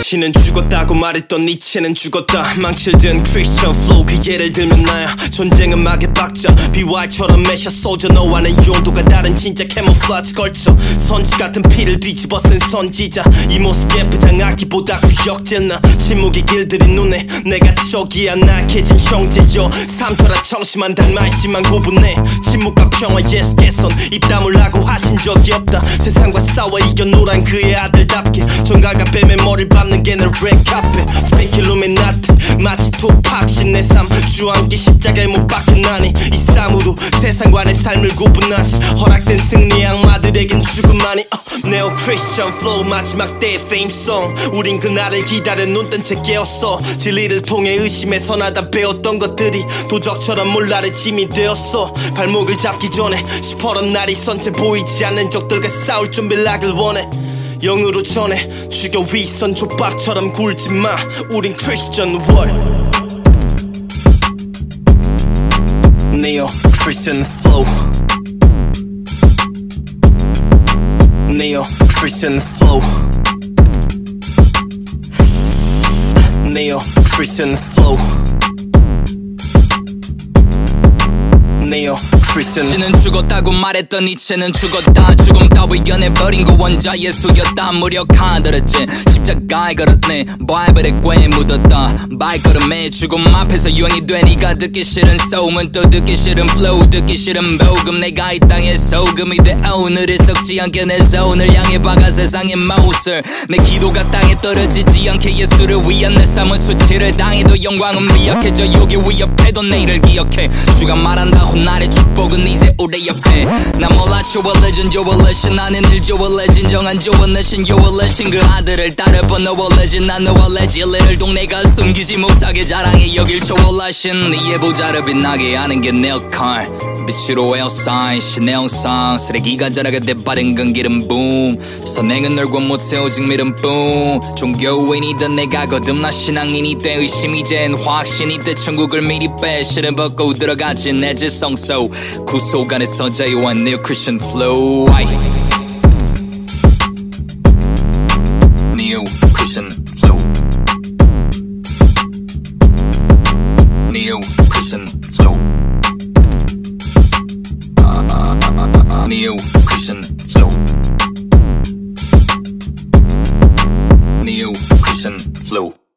다빈치는 죽었다고 말했던 니체는 죽었다. 망칠든 크리스천 플로우 그 예를 들면 나야. 전쟁은 막의 박자 BY처럼 매셔 쏘져. 너와는 용도가 다른 진짜 캐모플라지 걸쳐. 선지 같은 피를 뒤집어 쓴 선지자. 이 모습 예쁘장하기보다 구역제나. 침묵의 길들이 눈에 내가 촉이야. 낙해진 형제여 삼터라 청심한 닮아있지만 구분해. 침묵과 평화 예수께선 입 다물라고 하신 적이 없다. 세상과 싸워 이겨노란 그의 아들답게. 정갈과 뱀의 머리를 밟는 게 내 랩카페. Fake Illuminati 마치 투팍신 내 삶 주함께 십자가에 못 박혀나니. 이 싸움으로 세상과 내 삶을 구분하시. 허락된 승리의 악마들에겐 죽음만이. 네오 크리스천 플로우 마지막 때의 페임송. 우린 그날을 기다려 눈뜬 채 깨었어. 진리를 통해 의심에 선하다 배웠던 것들이 도적처럼 몰라를 짐이 되었어. 발목을 잡기 전에 시퍼런 날이 선체 보이지 않는 적들과 싸울 준비를 하길 원해. 영으로 전해 죽여 위선 족밥처럼 굴지마. 우린 크리스천 월 네오 크리스천 플로우 네오 크리스천 플로우 네오 크리스천 플로우 네오 크리스천. 신은 죽었다고 말했던 니체는 죽었다. 죽음 따위 연애버린 그 원자 예수였다. 무력하더랬지 십자가에 걸었네. 바이블에 꽤 묻었다. 발걸음에 죽음 앞에서 유행이 돼. 네가 듣기 싫은 소음은 또 듣기 싫은 플로우 듣기 싫은 복음. 내가 이 땅의 소금이 돼. 오늘을 썩지 않게 내 손을 향해 박아 세상의 못을. 내 기도가 땅에 떨어지지 않게 예수를 위한 내 삶은 수치를 당해도 영광은 미약해져. 여기 위협해도 내일을 기억해. 주가 말한다 나의 축복은 이제 우리 옆에. 나 몰라 조월레진 조월레신. 나는 일 조월레진 정한 조월레신 요월레신. 그 아들을 따라봐 노월레진. 난 노월레진 일을 동네가 숨기지 못하게 자랑해 여길 조월레신. 네 예보자를 빛나게 하는 게 내 역할. 빛으로 에어사인 신의 형상. 쓰레기가 자라게 돼버린 건 기름 붐. 선행은 널고 못해 오직 믿음뿐. 종교인이던 내가 거듭나 신앙인이 돼. 의심이 젠 확신이 돼. 천국을 미리 빼 실은 벗고 들어가지 내 지성 속 구속 안에서 자유한 Neo Christian Flow. Neo Christian Flow Neo Christian Flow Neo Christian Flow Neo Christian Flow.